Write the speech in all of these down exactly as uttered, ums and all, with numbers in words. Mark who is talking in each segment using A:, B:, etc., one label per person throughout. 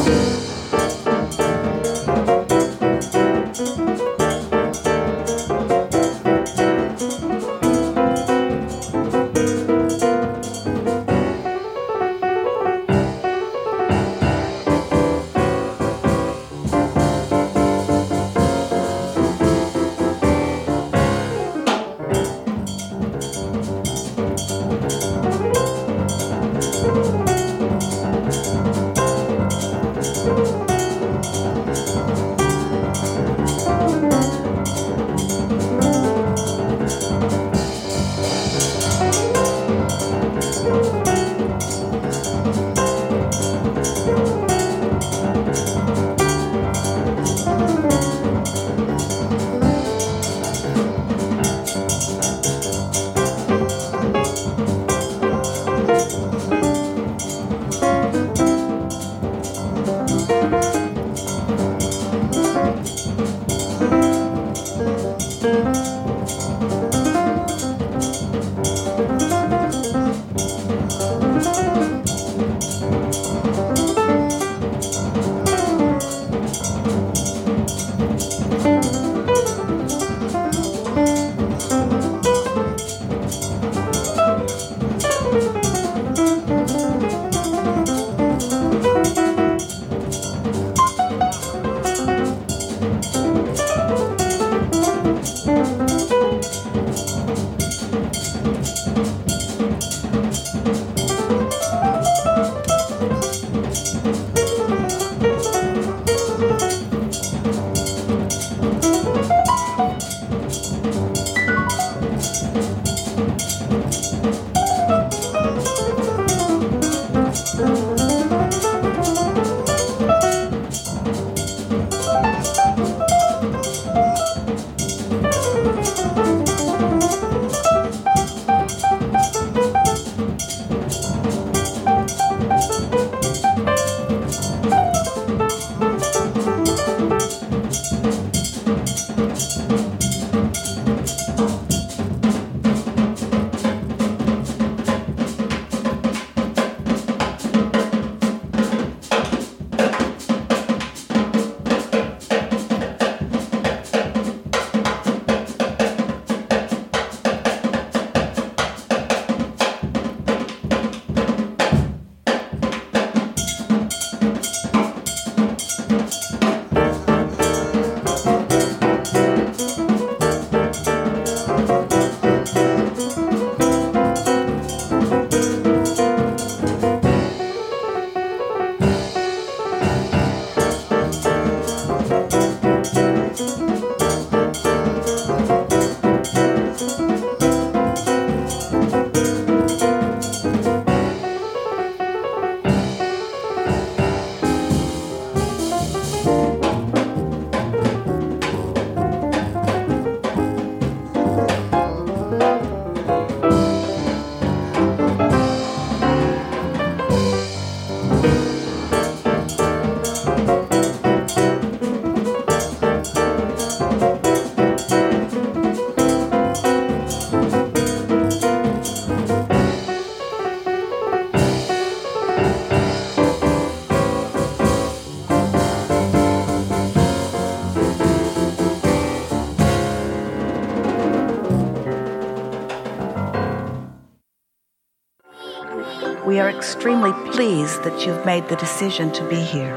A: We are extremely pleased that you've made the decision to be here.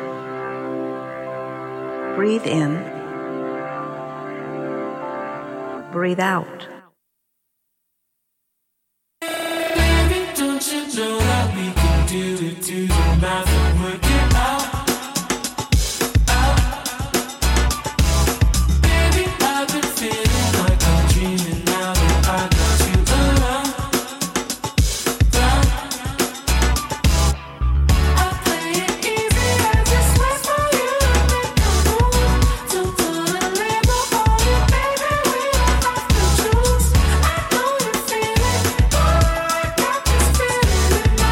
A: Breathe in. Breathe out.
B: Baby, don't you know that we can do it, do the math and work it out? Out. Baby, I've been feeling like I'm dreaming now that I got you around. Round. I play it easy, I just wait for you to make a move. To put a label on it, baby, we don't have to choose. I know you feel it, boy, I got this feeling in my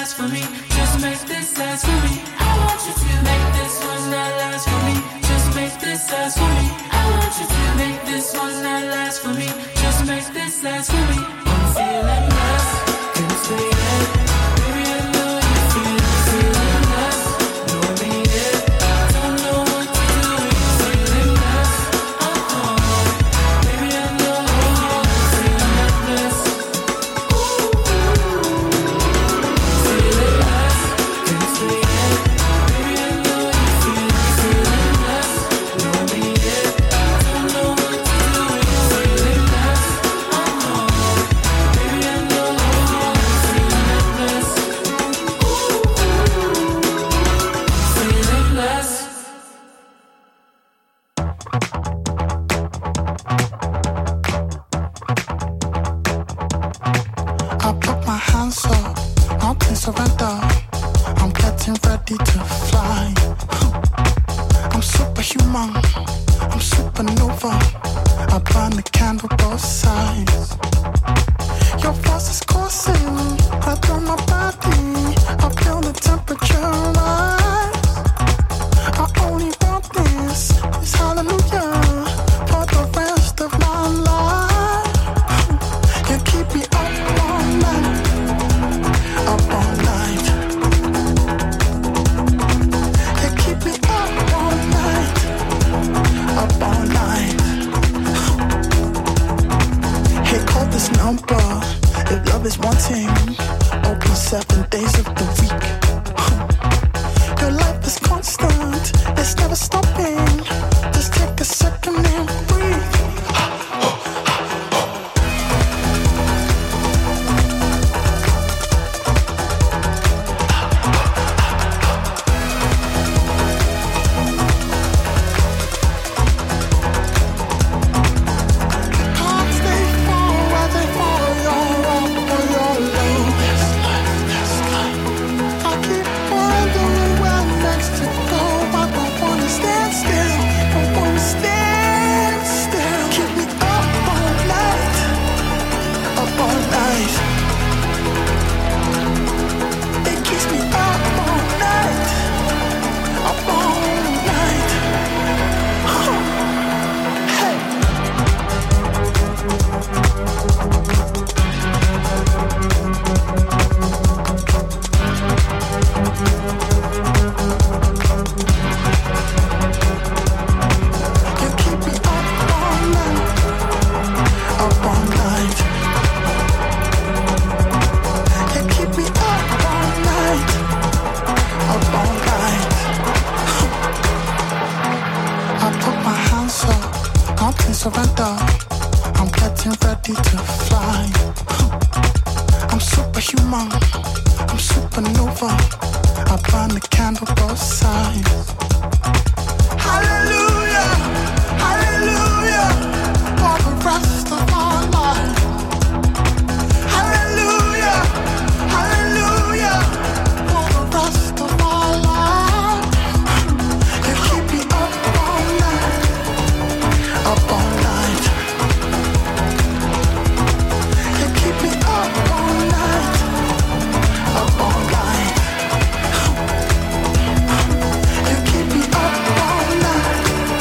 B: last for me. Just make this last for me. I want you to make this one not last for me. Just make this last for me. I want you to make this one not last for me. Just make this last for me. I'm feeling lost, can't explain it. Baby, I know you feel it. Feeling lost, know I mean it. Don't know what to do when you're feeling lost. Uh-uh. Baby, I know you're feeling helpless. Feeling lost, can't explain it. Baby, I know you feel it. Feeling lost, know I mean it. Don't know what to do when you're feeling lost. Uh-uh. Baby, I know you're feeling helpless. Feeling lost.
C: I put my hands up, nothing surrender. I'm getting ready to fly. I'm superhuman, I'm supernova. I burn the candle both sides. Your force is coursing right through my body. I feel the temperature rise. I only want this, this hallelujah for the rest of my life. You keep me up all night, up all night. You keep me up all night, up all night. Hey, call this number if love is wanting. Open seven days of the week. Your life is constant, it's never stopping. Just take a second and breathe. Can't stay for where they for your up or your low. I keep wondering where next to go. I don't wanna stand still, don't wanna stand still. Keep me up all night, up all night. It keeps me up all night, up all night. Hey. You keep me up all night, up all night. You keep me up all night, up all night. I put my hands up, nothing surrender. I'm getting ready to fly. I'm superhuman, I'm supernova. I burn the candle both sides. Hallelujah, hallelujah, for the rest of my life. Hallelujah, hallelujah, for the rest of my life. You keep me up all night, up all night. You keep me up all night, up all night. You keep me up all night,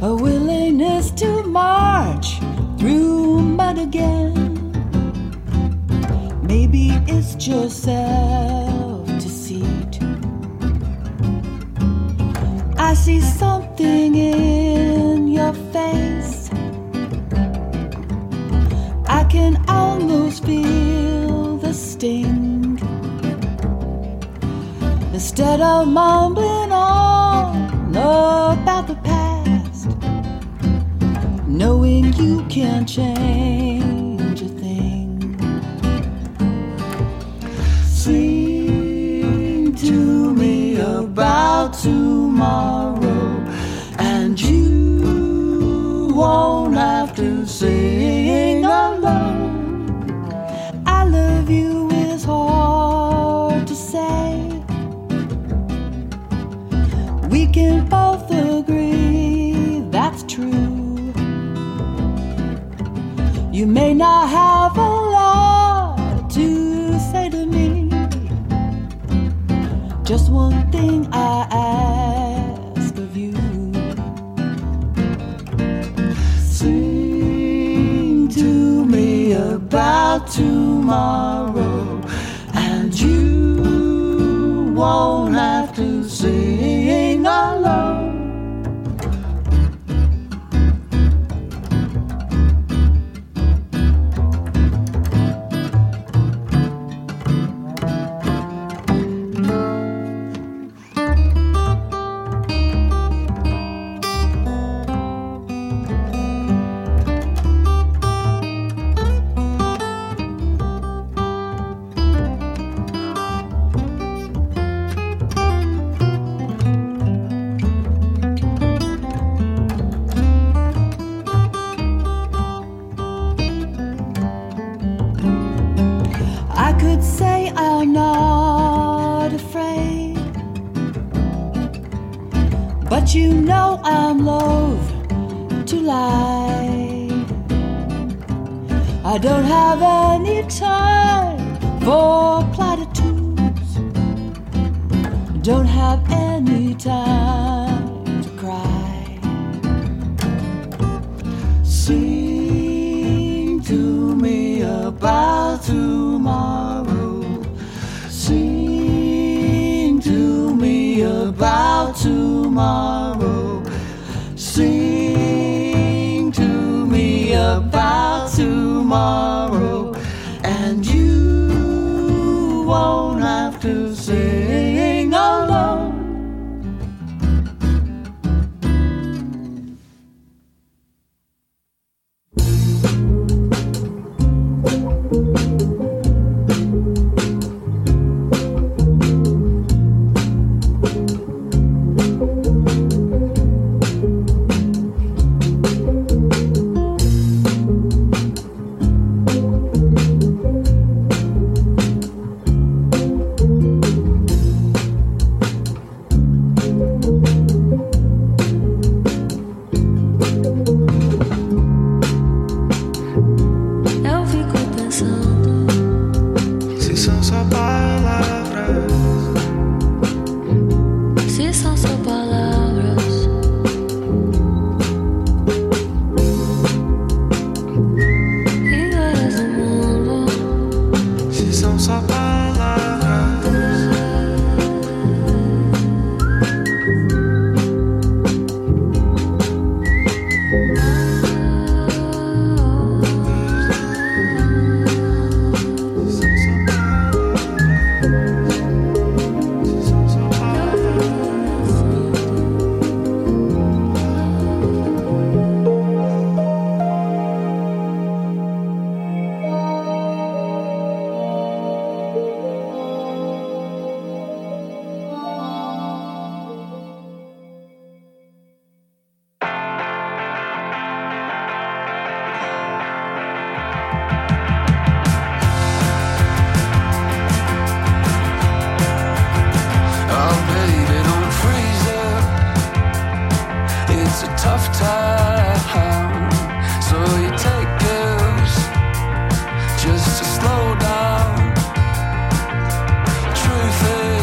D: a willingness to march through mud again. Maybe it's just self-deceit. I see something in your face. I can almost feel the sting. Instead of mumbling on about the past, knowing you can't change a thing. Sing to me about tomorrow, and you won't have to sing alone. I love you is hard to say. We can both agree that's true. You may not have a lot to say to me. Just one thing I ask of you. Sing to me about tomorrow, and you won't have to sing alone. But you know I'm loath to lie. I don't have any time for platitudes. Don't have any time to cry. Sing to me about tomorrow. Sing to me about tomorrow. Sing to me about tomorrow, and you won't have to sing alone.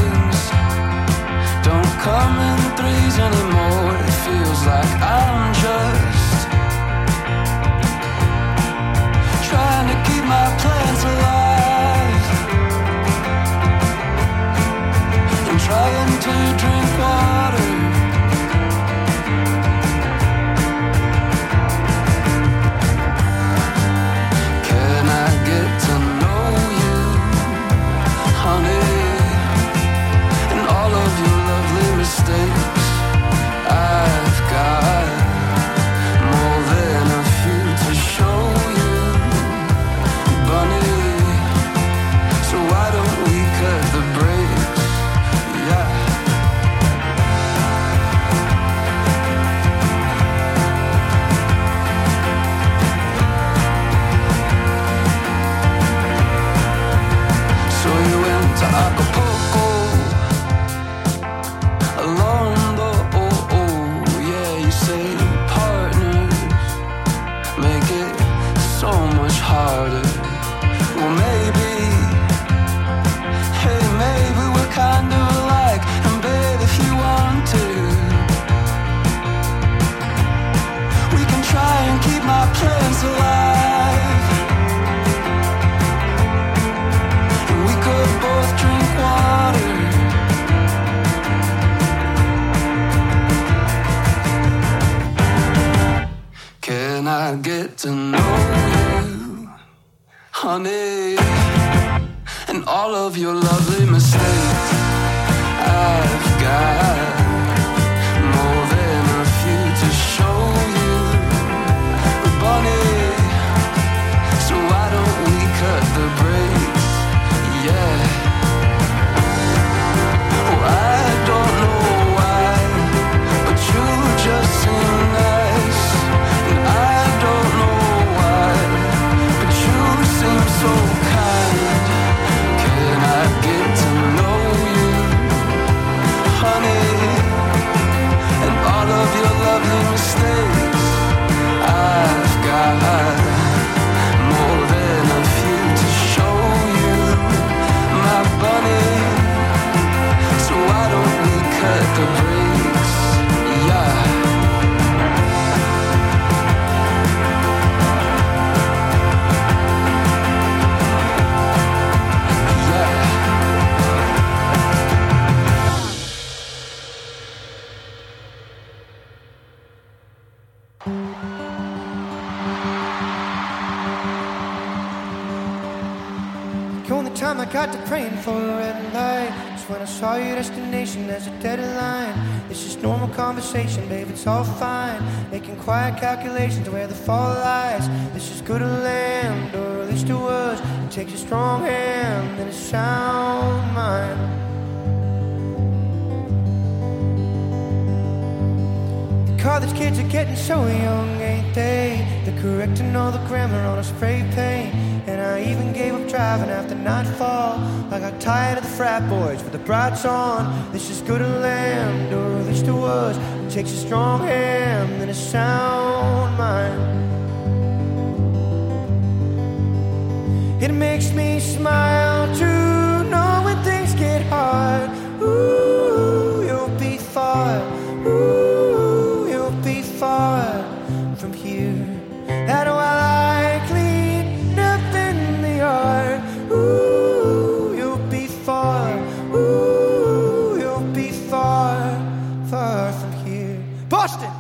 B: Come in threes anymore. It feels like I'm just I get to know you, honey, and all of your lovely mistakes. I've got more than a few to show you, Bunny, so why don't we cut the brakes? Yeah. Oh, I don't know why, but you just seem nice. And I don't know why, but you seem so kind. Can I get to know you, honey, and all of your lovely mistakes? I've got more than a few to show you, my bunny, so why don't we cut the brakes? Yeah.
E: The only time I got to praying for a red light was when I saw your destination as a deadline. It's just normal conversation, babe, it's all fine. Making quiet calculations where the fall lies. This is good to land, or at least it was. It takes a strong hand and a sound mind. The college kids are getting so young, ain't they? They're correcting all the grammar on a spray paint. And I even gave up driving after nightfall. I got tired of the frat boys with the brights on. This is good to land, or at least it was. It takes a strong hand and a sound mind. It makes me smile to know when things get hard. Ooh, you'll be far. Ooh, you'll be far from here. That while I clean up in the yard. Ooh, you'll be far. Ooh, you'll be far, far from here. Boston!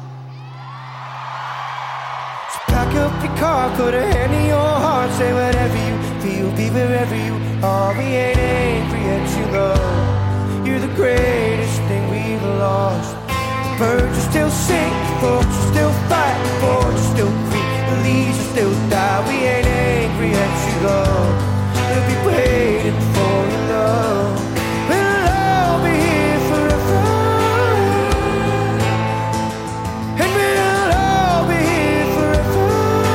E: So pack up your car, put a hand in your heart, say whatever you feel, be wherever you are. We ain't angry at you, love. You're the greatest thing we've lost. Birds will still sing, folks will still fight, boards will still creep, the leaves will still die. We ain't angry at you, love. We'll be waiting for your love. We'll all be here forever, and we'll all be here forever.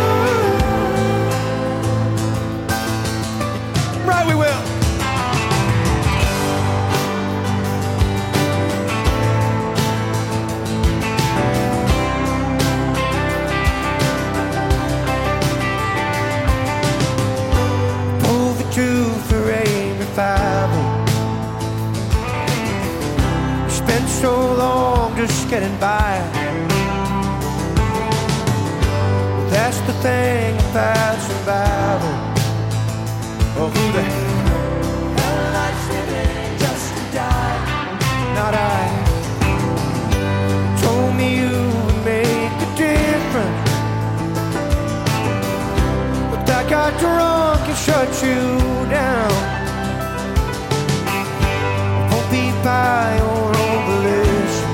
E: Right, we will. For a revival, we spent so long just getting by. Well, that's the thing about survival. Oh, who the hell likes living just to die? Not I. Told me you would make a difference, but I got drunk and shut you down. Won't be by your own volition.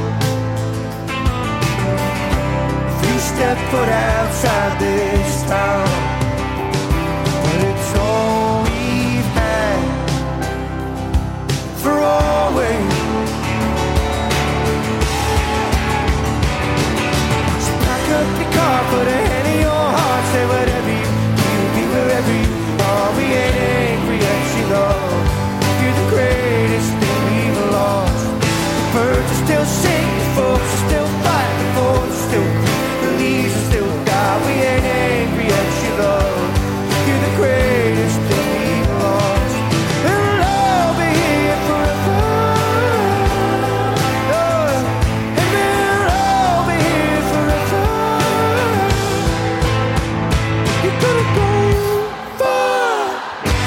E: If you step foot outside this town, but it's all we've had for always. So pack up your car, put a hand in your heart, say whatever you feel, be wherever you are. We ain't angry at you, love. You're the greatest thing we've lost. The birds are still singing, folks are still fighting, the boards are still creep, the leaves are still die. We ain't angry at you, love. You're the greatest thing we've lost. And we'll all be here forever, Lord. And we'll all be here forever. You're gonna go far.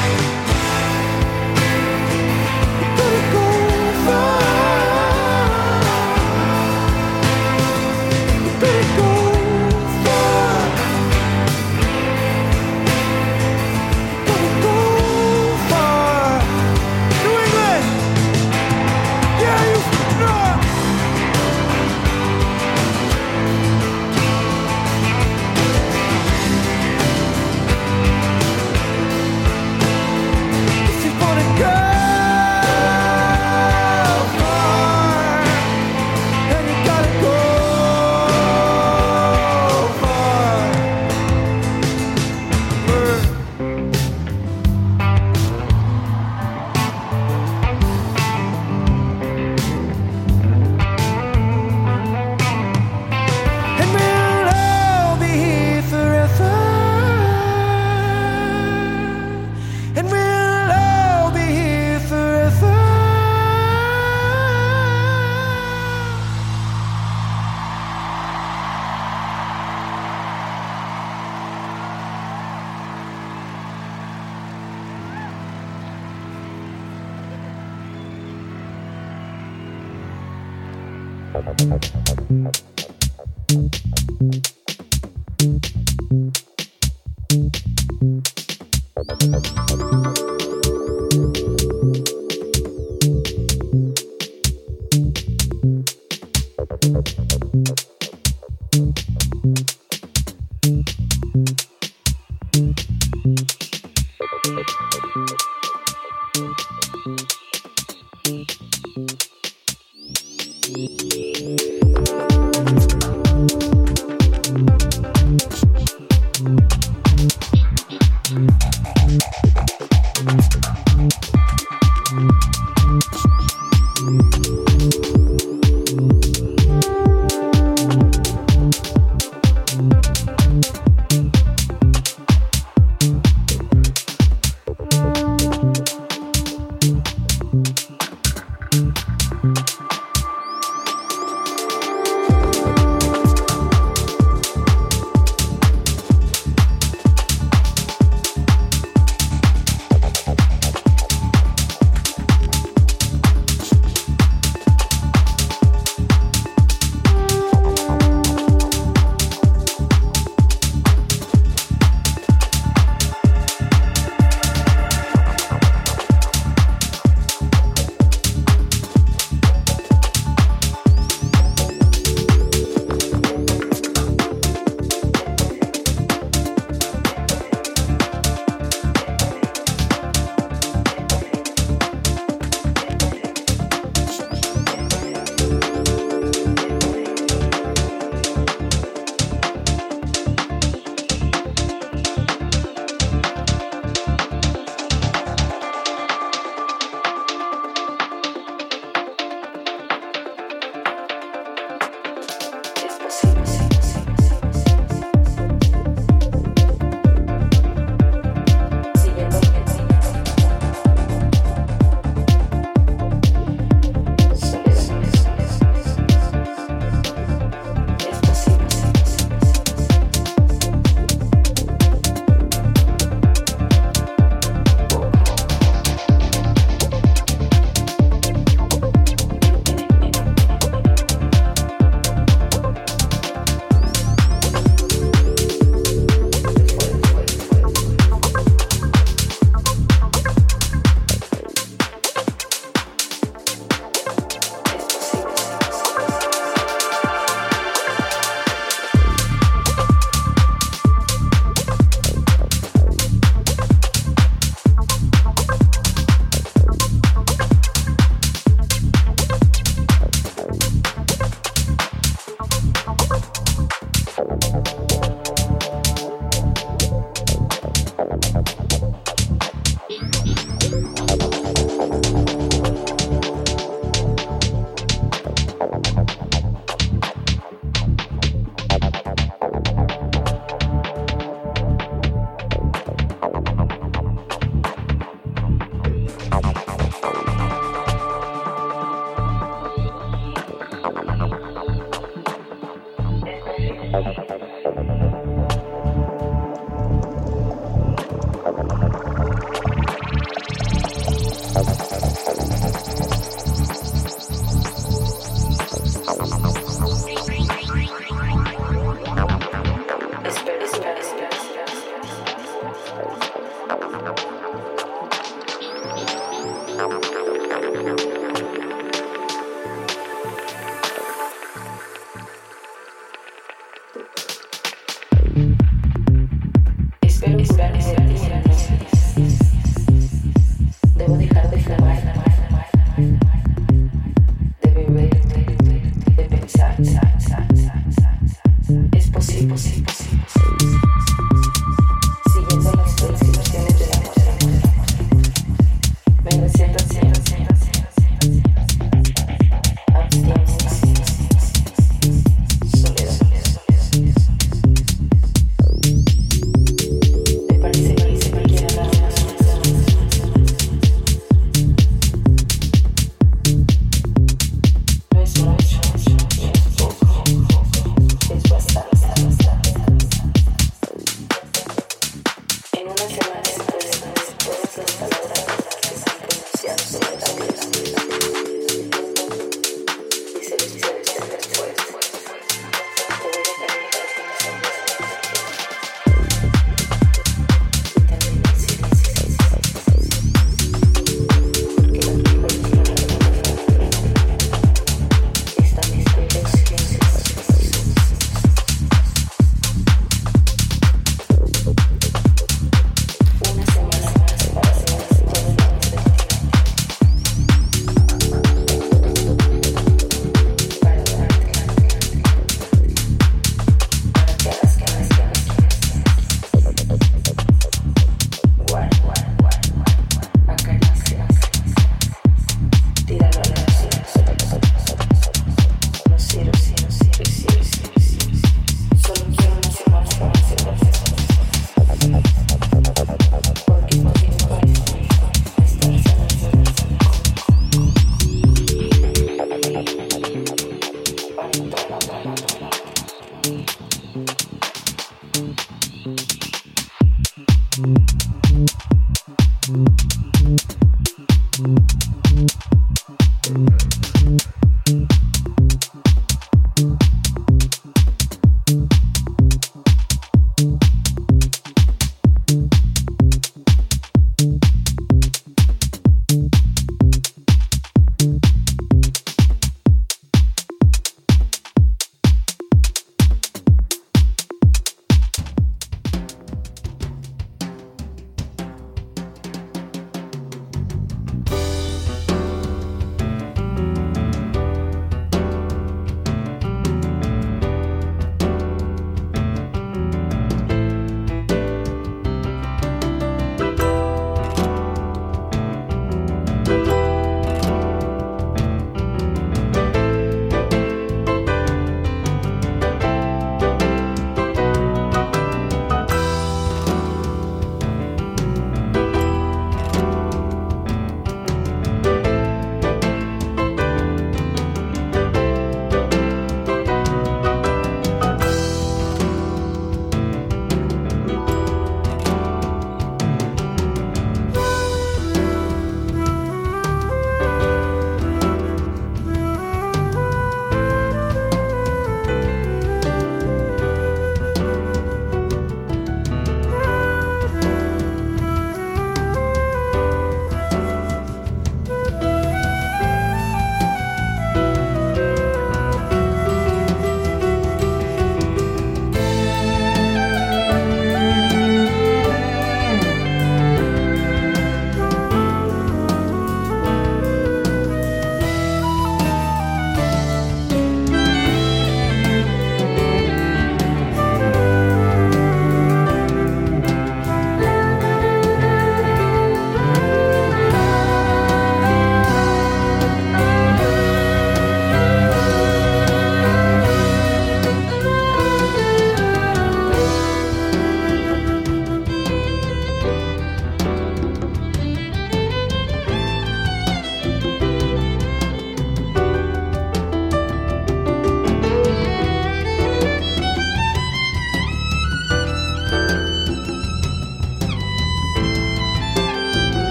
F: Es bastante, bastante.